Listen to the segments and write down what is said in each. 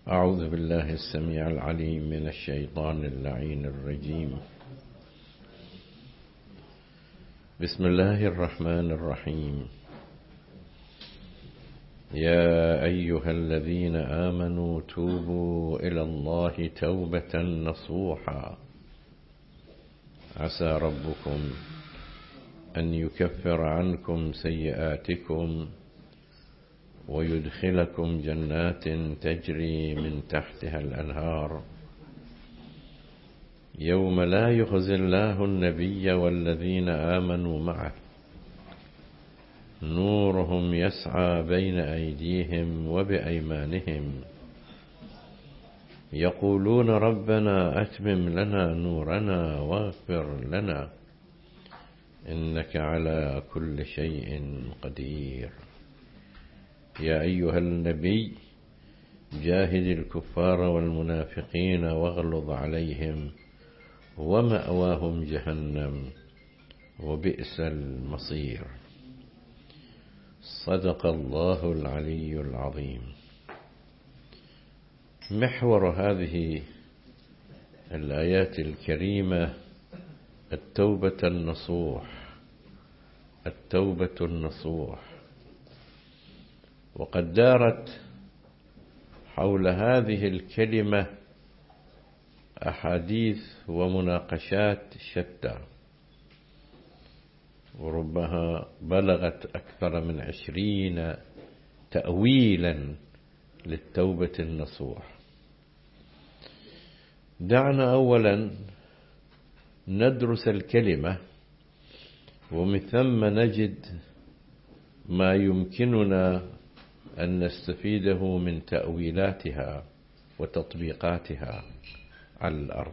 أعوذ بالله السميع العليم من الشيطان اللعين الرجيم. بسم الله الرحمن الرحيم. يا أيها الذين آمنوا توبوا إلى الله توبة نصوحا عسى ربكم أن يكفر عنكم سيئاتكم ويدخلكم جنات تجري من تحتها الأنهار يوم لا يخزي الله النبي والذين آمنوا معه نورهم يسعى بين أيديهم وبأيمانهم يقولون ربنا أتمم لنا نورنا واغفر لنا إنك على كل شيء قدير. يا أيها النبي جاهد الكفار والمنافقين واغلظ عليهم ومأواهم جهنم وبئس المصير. صدق الله العلي العظيم. محور هذه الآيات الكريمة التوبة النصوح، التوبة النصوح. وقد دارت حول هذه الكلمة أحاديث ومناقشات شتى، وربما بلغت أكثر من 20 تأويلا للتوبة النصوح. دعنا أولا ندرس الكلمة ومن ثم نجد ما يمكننا أن نستفيده من تأويلاتها وتطبيقاتها على الأرض.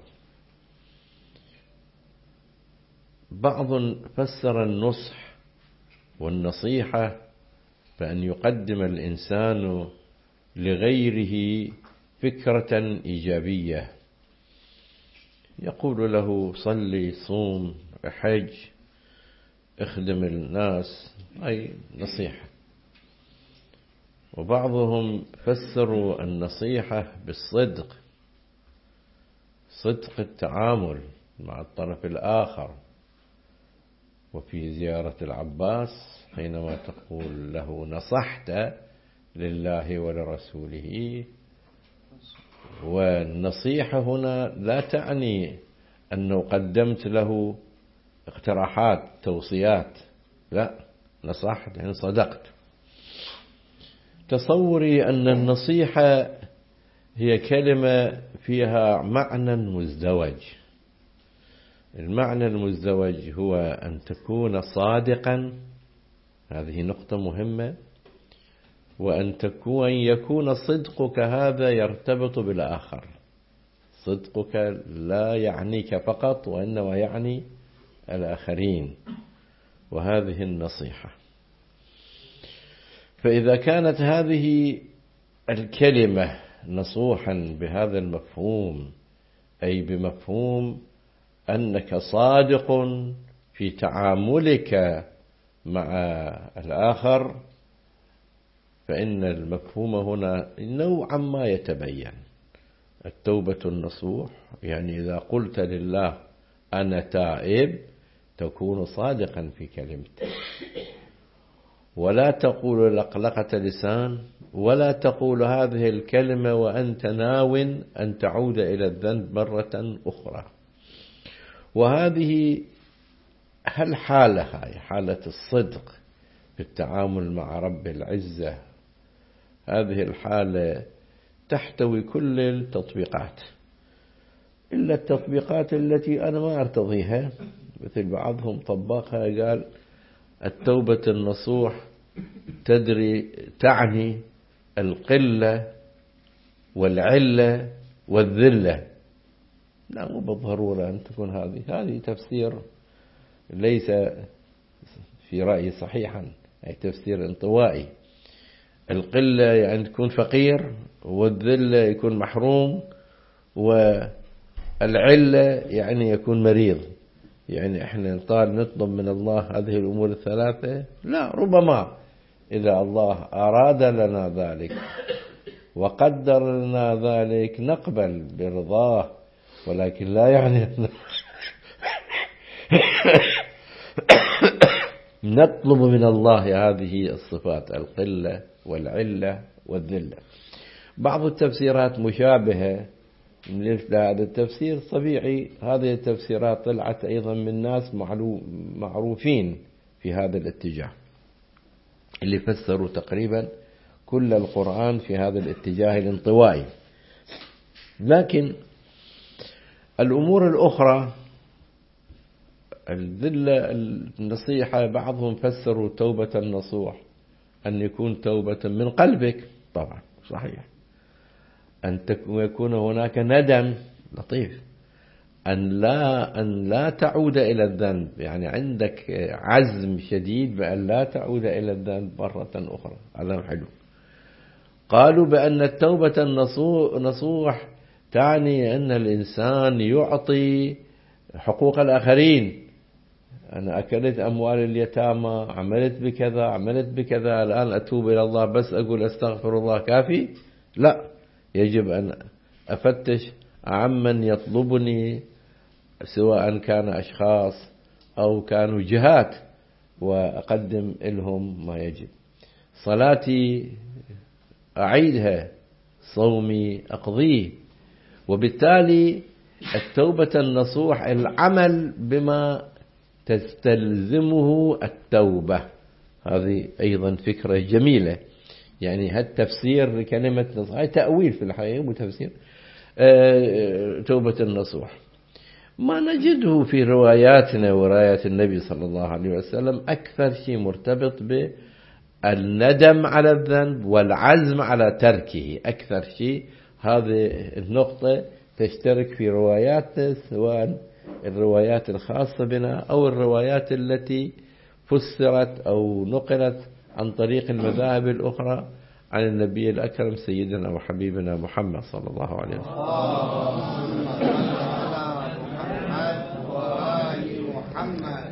بعض فسر النصح والنصيحة بأن يقدم الإنسان لغيره فكرة إيجابية، يقول له صلي صوم حج اخدم الناس، أي نصيحة. وبعضهم فسروا النصيحة بالصدق، صدق التعامل مع الطرف الآخر. وفي زيارة العباس حينما تقول له نصحت لله ولرسوله، والنصيحة هنا لا تعني أنه قدمت له اقتراحات توصيات، لا، نصحت يعني صدقت. تصوري أن النصيحة هي كلمة فيها معنى مزدوج. المعنى المزدوج هو أن تكون صادقا، هذه نقطة مهمة، وأن يكون صدقك هذا يرتبط بالآخر. صدقك لا يعنيك فقط وإنما يعني الآخرين، وهذه النصيحة. فإذا كانت هذه الكلمة نصوحا بهذا المفهوم، أي بمفهوم أنك صادق في تعاملك مع الآخر، فإن المفهوم هنا نوعا ما يتبين. التوبة النصوح يعني إذا قلت لله أنا تائب تكون صادقا في كلمتك، ولا تقول لقلقة لسان، ولا تقول هذه الكلمة وأنت ناو أن تعود إلى الذنب مرة أخرى. وهذه الحالة هي حالة الصدق في التعامل مع رب العزة. هذه الحالة تحتوي كل التطبيقات إلا التطبيقات التي أنا ما أرتضيها. مثل بعضهم طبقها قال التوبة النصوح تعني القلة والعلة والذلة. لا، مو بالضرورة أن تكون هذه تفسير ليس في رأيي صحيحا، أي تفسير انطوائي. القلة يعني تكون فقير، والذلة يكون محروم، والعلة يعني يكون مريض. يعني احنا نطلب من الله هذه الأمور الثلاثة؟ لا، ربما إذا الله أراد لنا ذلك وقدر لنا ذلك نقبل برضاه، ولكن لا يعني نطلب من الله هذه الصفات: القلة والعلة والذلة. بعض التفسيرات مشابهة لهذا التفسير طبيعي. هذه التفسيرات طلعت أيضا من ناس معروفين في هذا الاتجاه، اللي فسروا تقريبا كل القرآن في هذا الاتجاه الانطوائي. لكن الأمور الأخرى، الذلة، النصيحة، بعضهم فسروا توبة النصوح أن يكون توبة من قلبك. طبعا صحيح. أن يكون هناك ندم لطيف، أن لا تعود إلى الذنب، يعني عندك عزم شديد بأن لا تعود إلى الذنب مرة أخرى. هذا حلو. قالوا بأن التوبة النصوح تعني أن الإنسان يعطي حقوق الآخرين. أنا أكلت أموال اليتامى، عملت بكذا، الآن أتوب إلى الله بس أقول أستغفر الله كافي؟ لا، يجب أن أفتش عمن يطلبني، سواء كان أشخاص أو كانوا جهات، وأقدم لهم ما يجب. صلاتي أعيدها، صومي أقضيه. وبالتالي التوبة النصوح العمل بما تستلزمه التوبة. هذه أيضا فكرة جميلة. يعني هالتفسير لكلمة نصوح، هاي تأويل في الحقيقة وتفسير توبة النصوح. ما نجده في رواياتنا وروايات النبي صلى الله عليه وسلم أكثر شيء مرتبط بالندم على الذنب والعزم على تركه. أكثر شيء هذه النقطة تشترك في رواياتنا، سواء الروايات الخاصة بنا أو الروايات التي فسرت أو نقلت عن طريق المذاهب الأخرى عن النبي الأكرم سيدنا وحبيبنا محمد صلى الله عليه وسلم.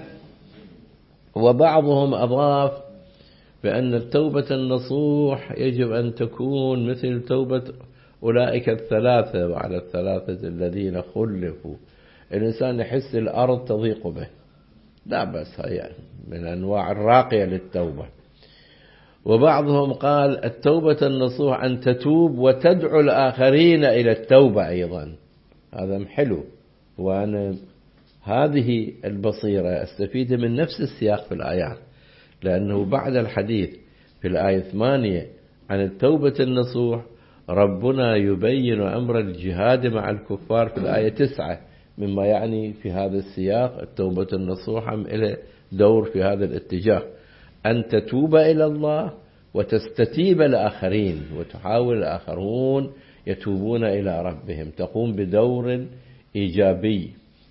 وبعضهم أضاف بأن التوبة النصوح يجب أن تكون مثل توبة أولئك الثلاثة وعلى الثلاثة الذين خلفوا. الإنسان يحس الأرض تضيق به، لا بس هي من أنواع الراقية للتوبة. وبعضهم قال التوبة النصوح أن تتوب وتدعو الآخرين إلى التوبة أيضا. هذا حلو. وأنا هذه البصيرة أستفيد من نفس السياق في الآيات، لأنه بعد الحديث في الآية 8 عن التوبة النصوح ربنا يبين أمر الجهاد مع الكفار في الآية 9، مما يعني في هذا السياق التوبة النصوح إلى دور في هذا الاتجاه، أن تتوب إلى الله وتستتيب الآخرين، وتحاول الآخرون يتوبون إلى ربهم، تقوم بدور إيجابي.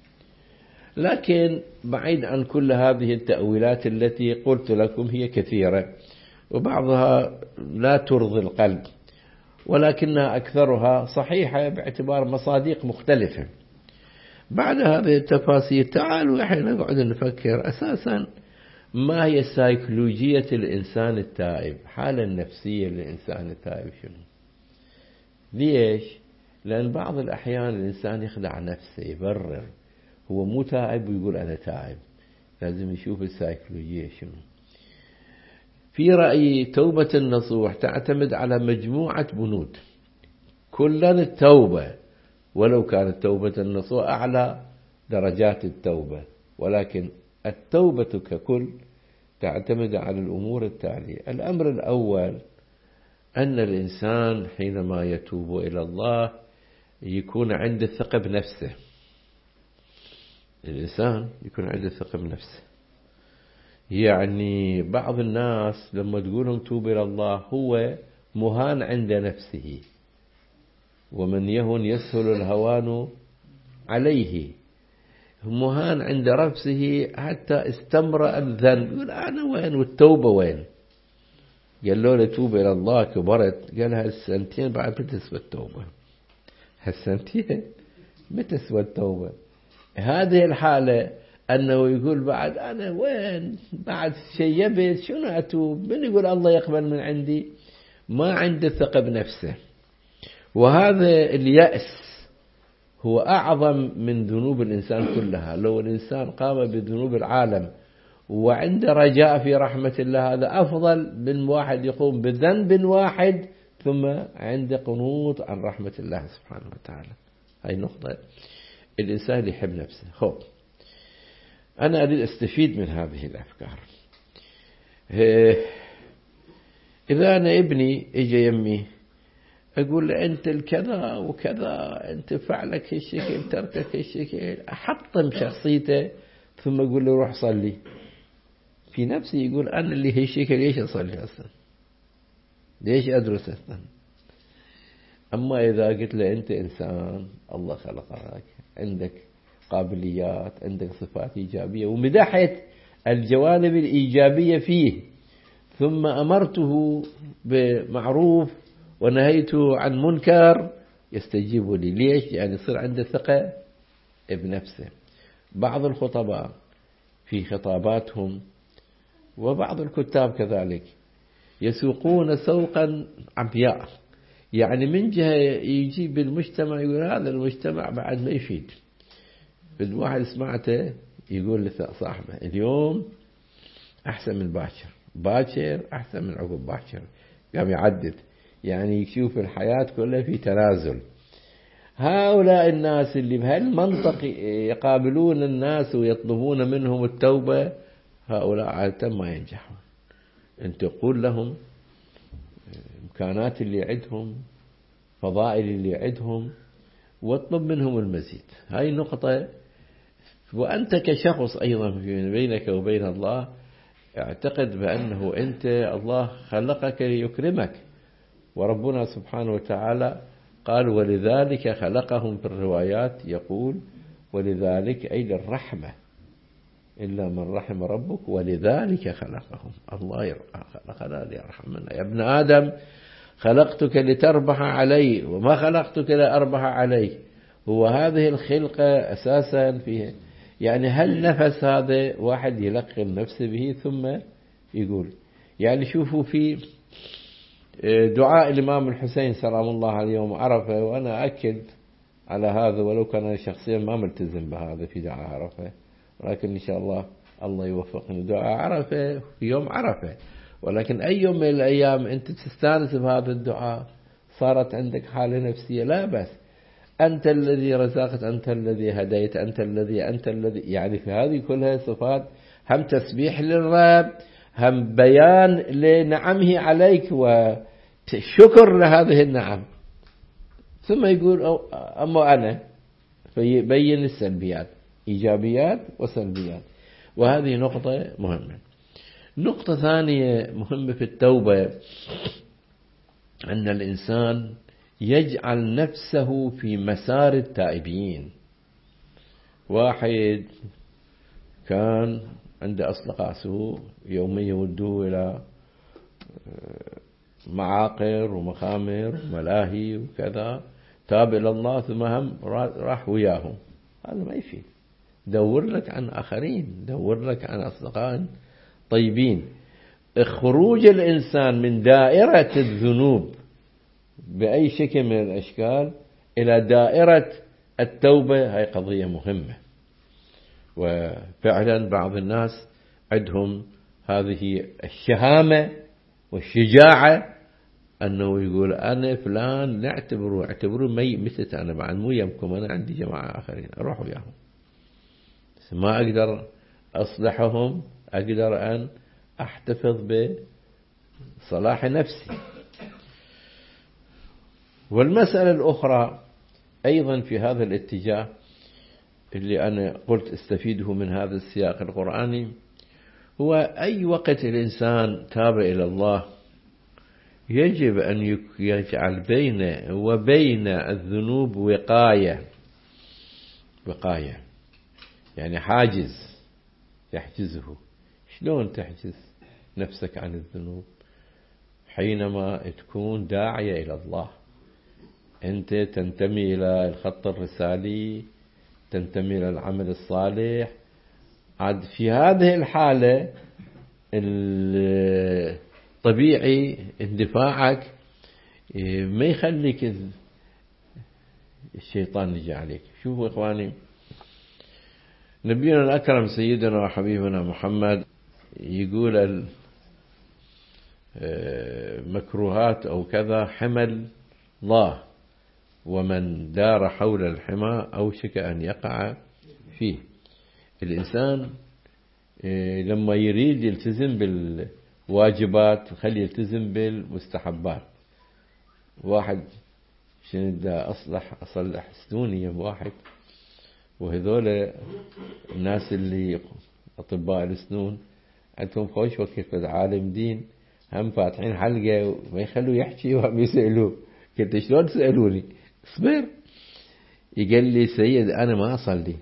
لكن بعيد عن كل هذه التأويلات التي قلت لكم هي كثيرة، وبعضها لا ترضي القلب، ولكنها أكثرها صحيحة باعتبار مصادق مختلفة. بعد هذه التفاصيل تعالوا احنا نقعد نفكر أساسا ما هي سيكولوجية الإنسان التائب، حالة النفسية للإنسان التائب شنو؟ ليش؟ لأن بعض الأحيان الإنسان يخدع نفسه، يبرر هو مو تائب ويقول أنا تائب. لازم يشوف السيكولوجية شنو. في رأيي توبة النصوح تعتمد على مجموعة بنود، كلا التوبة، ولو كانت توبة النصوح أعلى درجات التوبة، ولكن التوبة ككل تعتمد على الأمور التالية. الأمر الأول أن الإنسان حينما يتوب إلى الله يكون عنده ثقة بنفسه. الإنسان يكون عنده ثقة بنفسه. يعني بعض الناس لما تقولهم توب إلى الله هو مهان عند نفسه، ومن يهن يسهل الهوان عليه. مهان عند نفسه حتى استمر الذنب، يقول أنا وين والتوبة وين؟ قال له توب إلى الله كبرت، قال هالسنتين بعد بتسوى التوبة، هالسنتين بتسوى التوبة. هذه الحالة أنه يقول بعد أنا وين، بعد شيبت شنو أتوب، من يقول الله يقبل من عندي؟ ما عنده ثقة بنفسه. وهذا اليأس هو أعظم من ذنوب الإنسان كلها. لو الإنسان قام بذنوب العالم وعنده رجاء في رحمة الله، هذا أفضل من واحد يقوم بذنب واحد ثم عنده قنوط عن رحمة الله سبحانه وتعالى. هاي نقطة الإنسان يحب نفسه. خب، أنا أريد أستفيد من هذه الأفكار. إذا أنا ابني إجا يمي أقول له أنت الكذا وكذا، أنت فعلك هالشكل، تركك هالشكل، أحطم شخصيته ثم أقول له روح صلي. في نفسي يقول أنا اللي هالشكل ليش أصلي أصلا، ليش أدرس أصلا. أما إذا قلت له أنت إنسان الله خلقك، عندك قابليات، عندك صفات إيجابية، ومدحت الجوانب الإيجابية فيه، ثم أمرته بمعروف ونهيته عن منكر، يستجيب لي. ليش؟ يعني يصير عنده ثقة بنفسه. بعض الخطباء في خطاباتهم وبعض الكتاب كذلك يسوقون سوقا عمياء، يعني من جهة يجيب المجتمع يقول هذا المجتمع بعد ما يفيد. الواحد سمعته يقول لصاحبه اليوم أحسن من باكر، باكر أحسن من عقب باكر، قام يعدد، يعني يشوف الحياة كلها في تنازل. هؤلاء الناس اللي بهالمنطق يقابلون الناس ويطلبون منهم التوبة، هؤلاء عادة ما ينجحون. أنت تقول لهم إمكانات اللي عندهم، فضائل اللي عندهم، واطلب منهم المزيد. هاي نقطة. وأنت كشخص أيضا بينك وبين الله اعتقد بأنه أنت الله خلقك ليكرمك، وربنا سبحانه وتعالى قال ولذلك خلقهم. في الروايات يقول ولذلك أي للرحمة، إلا من رحم ربك ولذلك خلقهم. الله خلقنا ليرحمنا. يا ابن آدم خلقتك لتربح علي وما خلقتك لأربح علي. هو هذه الخلقة أساسا فيها، يعني هل نفس هذا واحد يلقن نفسه به ثم يقول. يعني شوفوا في دعاء الإمام الحسين سلام الله عليه يوم عرفة، وأنا أكد على هذا ولو كان شخصيا ما ملتزم بهذا في دعاء عرفة، ولكن إن شاء الله الله يوفقني. دعاء عرفة في يوم عرفة، ولكن أي يوم من الأيام أنت تستانس بهذا الدعاء، صارت عندك حالة نفسية، لا بس أنت الذي رزقت، أنت الذي هديت، أنت الذي يعني في هذه كلها صفات، هم تسبيح للرب، هم بيان لنعمه عليك وشكر لهذه النعم. ثم يقول أما أنا، فيبين السلبيات، إيجابيات وسلبيات. وهذه نقطة مهمة. نقطة ثانية مهمة في التوبة، أن الإنسان يجعل نفسه في مسار التائبين. واحد كان عنده أصدقاء سوء يوميا يودوه إلى معاقر ومخامر وملاهي وكذا، تاب إلى الله ثم هم راح وياهم، هذا ما يفيد. دور لك عن آخرين، دور لك عن أصدقاء طيبين. خروج الإنسان من دائرة الذنوب بأي شكل من الأشكال إلى دائرة التوبة هاي قضية مهمة. وفعلا بعض الناس عندهم هذه الشهامة والشجاعة أنه يقول أنا فلان اعتبروا ميتة، أنا بعد مو يمكم، أنا عندي جماعة آخرين أروح وياهم، ما أقدر أصلحهم، أقدر أن أحتفظ بصلاح نفسي. والمسألة الأخرى أيضا في هذا الاتجاه اللي أنا قلت استفيده من هذا السياق القرآني، هو أي وقت الإنسان تاب إلى الله يجب أن يجعل بينه وبين الذنوب وقاية، يعني حاجز يحجزه. شلون تحجز نفسك عن الذنوب؟ حينما تكون داعية إلى الله، أنت تنتمي إلى الخط الرسالي، تنتمي إلى العمل الصالح. عاد في هذه الحالة الطبيعي اندفاعك ما يخليك الشيطان يجي عليك. شوفوا إخواني، نبينا الأكرم سيدنا وحبيبنا محمد يقول المكروهات أو كذا حمل الله، ومن دار حول الحمى أوشك أن يقع فيه. الإنسان لما يريد يلتزم بالواجبات خلي يلتزم بالمستحبات. واحد شنو أصلح سنوني واحد، وهذول الناس اللي أطباء السنون عندهم خوش وقت عالم دين هم فاتحين حلقة وما يخلوا يحكي وهم يسألوه. قلت شلون تسألوني؟ اصبر. يقال لي سيد أنا ما أصلي.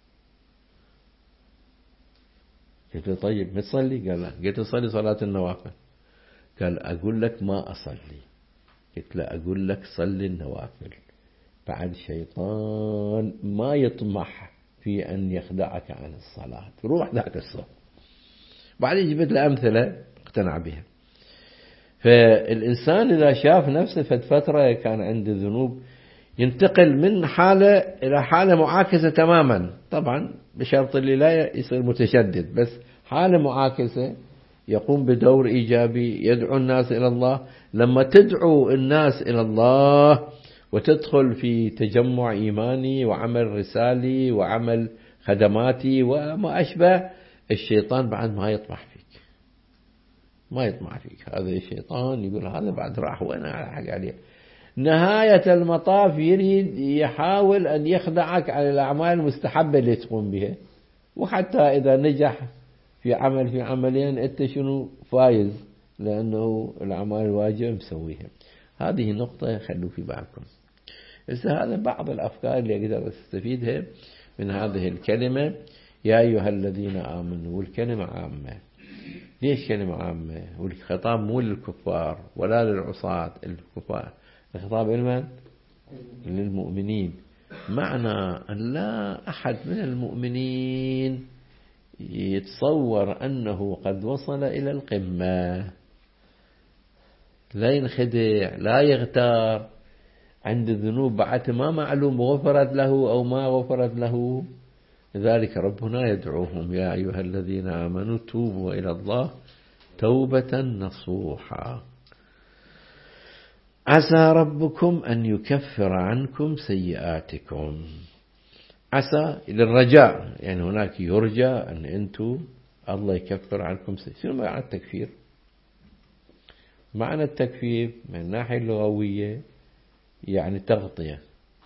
قلت له طيب ما تصلي؟ قال لا. قلت له صلي صلاة النوافل. قال أقول لك ما أصلي. قلت له أقول لك صلي النوافل. بعد شيطان ما يطمح في أن يخدعك عن الصلاة، روح ذاك الصف. بعدين جبت له أمثلة اقتنع بها. فالإنسان إذا شاف نفسه في فترة كان عنده ذنوب ينتقل من حالة إلى حالة معاكسة تماما، طبعا بشرط اللي لا يصير متشدد، بس حالة معاكسة يقوم بدور إيجابي يدعو الناس إلى الله. لما تدعو الناس إلى الله وتدخل في تجمع إيماني وعمل رسالي وعمل خدماتي وما أشبه، الشيطان بعد ما يطمح فيك، ما يطمع فيك. هذا الشيطان يقول هذا بعد راح وأنا حق عليه. نهاية المطاف يريد يحاول أن يخدعك على الأعمال المستحبة اللي تقوم بها، وحتى إذا نجح في عملين أنت شنو فايز، لأنه الأعمال الواجبة مسويها. هذه نقطة خلوا في بالكم. هذا بعض الأفكار اللي أقدر أستفيدها من هذه الكلمة يا أيها الذين آمنوا. والكلمة عامة. ليش كلمة عامة؟ والخطاب مو للكفار ولا للعصاة الكفار، الخطاب لمن؟ للمؤمنين. معنى أن لا أحد من المؤمنين يتصور أنه قد وصل إلى القمة، لا ينخدع، لا يغتار، عند الذنوب بعد ما معلوم غفرت له أو ما غفرت له. لذلك ربنا يدعوهم يا أيها الذين آمنوا توبوا إلى الله توبة نصوحا عسى ربكم أن يكفر عنكم سيئاتكم. عسى للرجاء، يعني هناك يرجى أن أنتم الله يكفر عنكم سيئاتكم. شنو معنى التكفير؟ معنى التكفير من الناحية اللغوية يعني تغطية.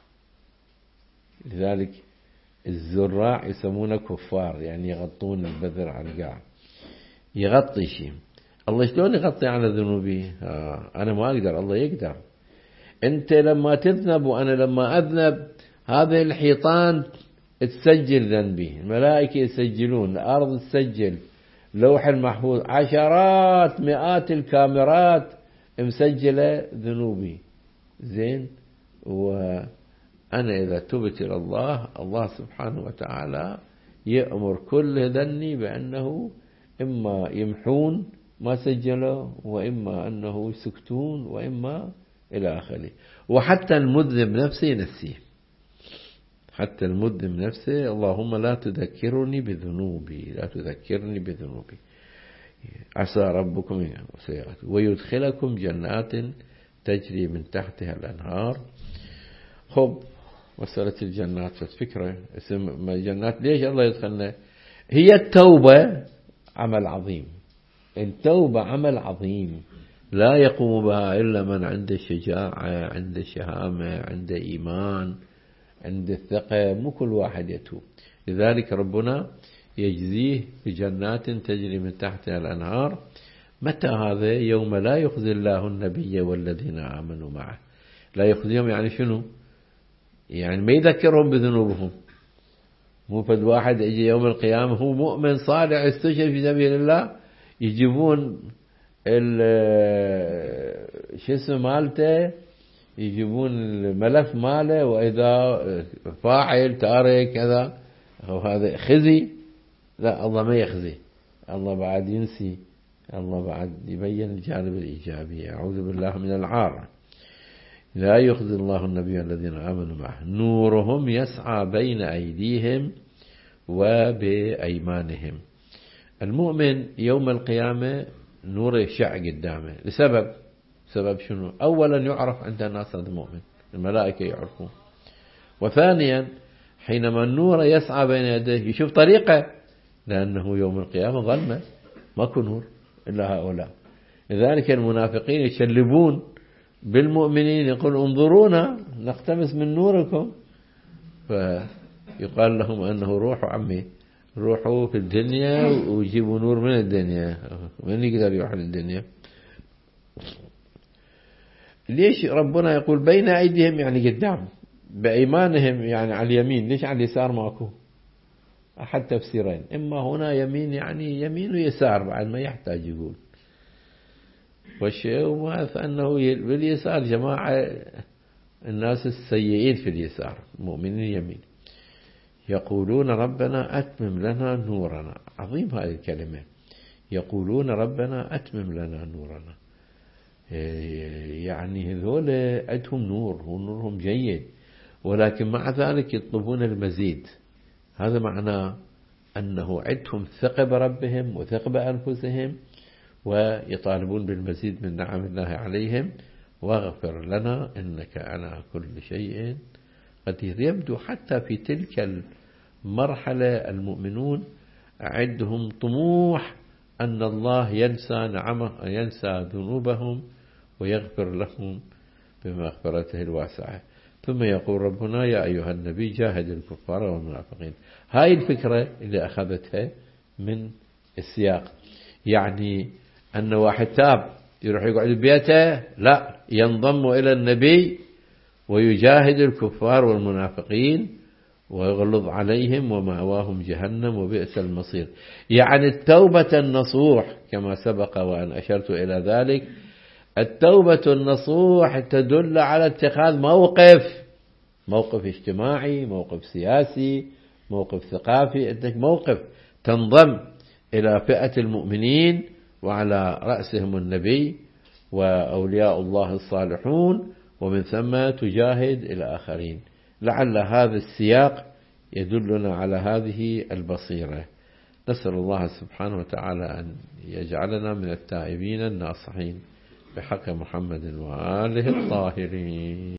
لذلك الزراع يسمونه كفار، يعني يغطون البذر عن القاع، يغطي شيء. الله شلون يغطي على ذنوبي؟ أنا ما أقدر، الله يقدر. أنت لما تذنب وأنا لما أذنب، هذه الحيطان تسجل ذنبي، الملائكة يسجلون، الأرض تسجل، لوح المحفوظ، عشرات مئات الكاميرات مسجلة ذنوبي. زين، وأنا إذا تبت إلى الله، الله سبحانه وتعالى يأمر كل ذني بأنه إما يمحون ما سجله، وإما أنه يسكتون، وإما إلى آخره. وحتى المذنب نفسه ينسيه، حتى المذنب نفسه اللهم لا تذكرني بذنوبي، لا تذكرني بذنوبي. عسى ربكم ويدخلكم جنات تجري من تحتها الأنهار. خب مسألة الجنات فكرة، اسم الجنات ليش الله يدخلنا؟ هي التوبة عمل عظيم، التوبة عمل عظيم لا يقوم بها إلا من عنده شجاعة، عنده شهامة، عنده إيمان، عنده ثقة. مو كل واحد يتوب. لذلك ربنا يجزيه بجنات تجري من تحتها الأنهار. متى هذا؟ يوم لا يخزي الله النبي والذين آمنوا معه. لا يخزيهم يعني شنو؟ يعني ما يذكرهم بذنوبهم. مو فد واحد يجي يوم القيامة هو مؤمن صالح استشهد في سبيل الله، يجيبون شو اسمه مالته، يجيبون الملف ماله، وإذا فاعل تارك كذا، وهذا خزي. لا، الله ما يخزي، الله بعد ينسي، الله بعد يبين الجانب الإيجابي. أعوذ بالله من العار. لا يخزي الله النبي الذين آمنوا معه نورهم يسعى بين أيديهم وبأيمانهم. المؤمن يوم القيامة نور يشع قدامه سبب شنو؟ أولا يعرف عند الناس هذا المؤمن، الملائكة يعرفون. وثانيا حينما النور يسعى بين يديه يشوف طريقه، لأنه يوم القيامة ظلمة ماكو نور إلا هؤلاء. لذلك المنافقين يشلبون بالمؤمنين يقول انظرونا نقتبس من نوركم، فيقال لهم أنه روحوا عمي، روحوا في الدنيا ويجيبوا نور من الدنيا. من يقدر يروح للدنيا؟ ليش ربنا يقول بين أيديهم يعني قدام، بأيمانهم يعني على اليمين؟ ليش على اليسار ماكو؟ أحد تفسيرين، إما هنا يمين يعني يمين ويسار بعد ما يحتاج يقول، والشيء ما فأنه باليسار جماعة الناس السيئين في اليسار، المؤمنين يمين. يقولون ربنا أتمم لنا نورنا، عظيم هذه الكلمة، يقولون ربنا أتمم لنا نورنا، يعني هذول عندهم نور ونورهم جيد، ولكن مع ذلك يطلبون المزيد. هذا معناه أنه عندهم ثقة بربهم وثقة بأنفسهم، ويطالبون بالمزيد من نعم الله عليهم. واغفر لنا إنك على كل شيء قدير. يبدو حتى في تلك المرحلة المؤمنون عندهم طموح أن الله ينسى نعمه، ينسى ذنوبهم ويغفر لهم بمغفرته الواسعة. ثم يقول ربنا يا أيها النبي جاهد الكفار والمنافقين. هاي الفكرة اللي أخذتها من السياق، يعني أن واحد تاب يروح يقعد ببيته، لا، ينضم إلى النبي ويجاهد الكفار والمنافقين ويغلظ عليهم ومأواهم جهنم وبئس المصير. يعني التوبة النصوح كما سبق وأن أشرت إلى ذلك، التوبة النصوح تدل على اتخاذ موقف اجتماعي، موقف سياسي، موقف ثقافي، عندك موقف تنضم إلى فئة المؤمنين وعلى رأسهم النبي وأولياء الله الصالحون، ومن ثم تجاهد إلى آخرين. لعل هذا السياق يدلنا على هذه البصيرة. نسأل الله سبحانه وتعالى أن يجعلنا من التائبين الناصحين بحق محمد وآله الطاهرين.